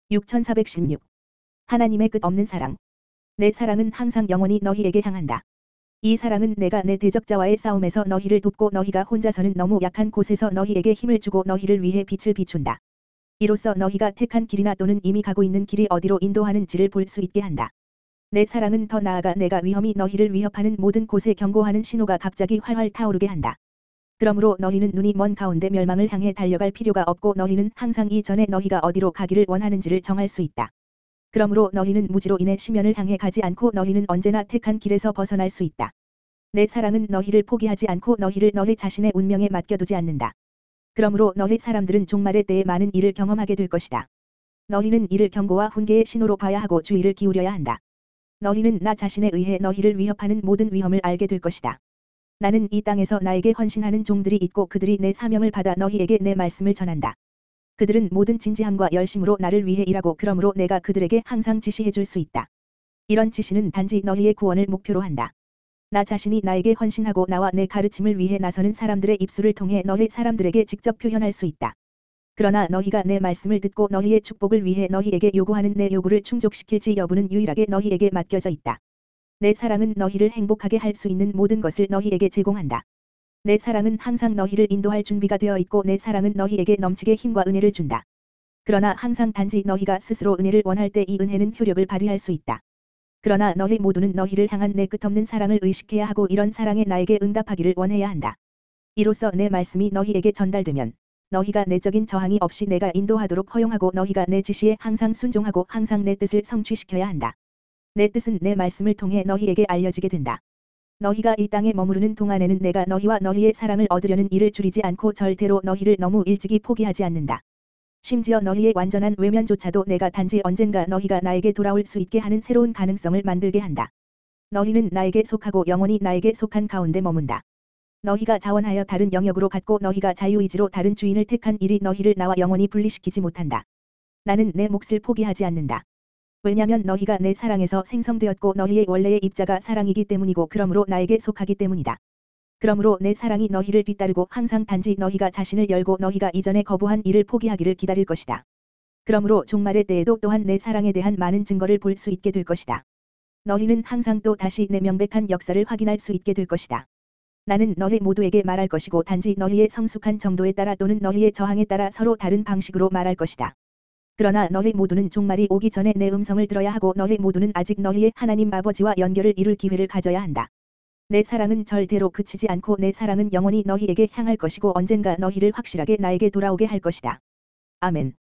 6416. 하나님의 끝 없는 사랑. 내 사랑은 항상 영원히 너희에게 향한다. 이 사랑은 내가 내 대적자와의 싸움에서 너희를 돕고 너희가 혼자서는 너무 약한 곳에서 너희에게 힘을 주고 너희를 위해 빛을 비춘다. 이로써 너희가 택한 길이나 또는 이미 가고 있는 길이 어디로 인도하는지를 볼 수 있게 한다. 내 사랑은 더 나아가 내가 위험이 너희를 위협하는 모든 곳에 경고하는 신호가 갑자기 활활 타오르게 한다. 그러므로 너희는 눈이 먼 가운데 멸망을 향해 달려갈 필요가 없고 너희는 항상 이전에 너희가 어디로 가기를 원하는지를 정할 수 있다. 그러므로 너희는 무지로 인해 시면을 향해 가지 않고 너희는 언제나 택한 길에서 벗어날 수 있다. 내 사랑은 너희를 포기하지 않고 너희를 너희 자신의 운명에 맡겨두지 않는다. 그러므로 너희 사람들은 종말의 때에 많은 일을 경험하게 될 것이다. 너희는 이를 경고와 훈계의 신호로 봐야 하고 주의를 기울여야 한다. 너희는 나 자신에 의해 너희를 위협하는 모든 위험을 알게 될 것이다. 나는 이 땅에서 나에게 헌신하는 종들이 있고 그들이 내 사명을 받아 너희에게 내 말씀을 전한다. 그들은 모든 진지함과 열심으로 나를 위해 일하고 그러므로 내가 그들에게 항상 지시해 줄 수 있다. 이런 지시는 단지 너희의 구원을 목표로 한다. 나 자신이 나에게 헌신하고 나와 내 가르침을 위해 나서는 사람들의 입술을 통해 너희 사람들에게 직접 표현할 수 있다. 그러나 너희가 내 말씀을 듣고 너희의 축복을 위해 너희에게 요구하는 내 요구를 충족시킬지 여부는 유일하게 너희에게 맡겨져 있다. 내 사랑은 너희를 행복하게 할 수 있는 모든 것을 너희에게 제공한다. 내 사랑은 항상 너희를 인도할 준비가 되어 있고 내 사랑은 너희에게 넘치게 힘과 은혜를 준다. 그러나 항상 단지 너희가 스스로 은혜를 원할 때 이 은혜는 효력을 발휘할 수 있다. 그러나 너희 모두는 너희를 향한 내 끝없는 사랑을 의식해야 하고 이런 사랑에 나에게 응답하기를 원해야 한다. 이로써 내 말씀이 너희에게 전달되면 너희가 내적인 저항이 없이 내가 인도하도록 허용하고 너희가 내 지시에 항상 순종하고 항상 내 뜻을 성취시켜야 한다. 내 뜻은 내 말씀을 통해 너희에게 알려지게 된다. 너희가 이 땅에 머무르는 동안에는 내가 너희와 너희의 사랑을 얻으려는 일을 줄이지 않고 절대로 너희를 너무 일찍이 포기하지 않는다. 심지어 너희의 완전한 외면조차도 내가 단지 언젠가 너희가 나에게 돌아올 수 있게 하는 새로운 가능성을 만들게 한다. 너희는 나에게 속하고 영원히 나에게 속한 가운데 머문다. 너희가 자원하여 다른 영역으로 갔고 너희가 자유의지로 다른 주인을 택한 일이 너희를 나와 영원히 분리시키지 못한다. 나는 내 몫을 포기하지 않는다. 왜냐면 너희가 내 사랑에서 생성되었고 너희의 원래의 입자가 사랑이기 때문이고 그러므로 나에게 속하기 때문이다. 그러므로 내 사랑이 너희를 뒤따르고 항상 단지 너희가 자신을 열고 너희가 이전에 거부한 일을 포기하기를 기다릴 것이다. 그러므로 종말의 때에도 또한 내 사랑에 대한 많은 증거를 볼 수 있게 될 것이다. 너희는 항상 또 다시 내 명백한 역사를 확인할 수 있게 될 것이다. 나는 너희 모두에게 말할 것이고 단지 너희의 성숙한 정도에 따라 또는 너희의 저항에 따라 서로 다른 방식으로 말할 것이다. 그러나 너희 모두는 종말이 오기 전에 내 음성을 들어야 하고 너희 모두는 아직 너희의 하나님 아버지와 연결을 이룰 기회를 가져야 한다. 내 사랑은 절대로 그치지 않고 내 사랑은 영원히 너희에게 향할 것이고 언젠가 너희를 확실하게 나에게 돌아오게 할 것이다. 아멘.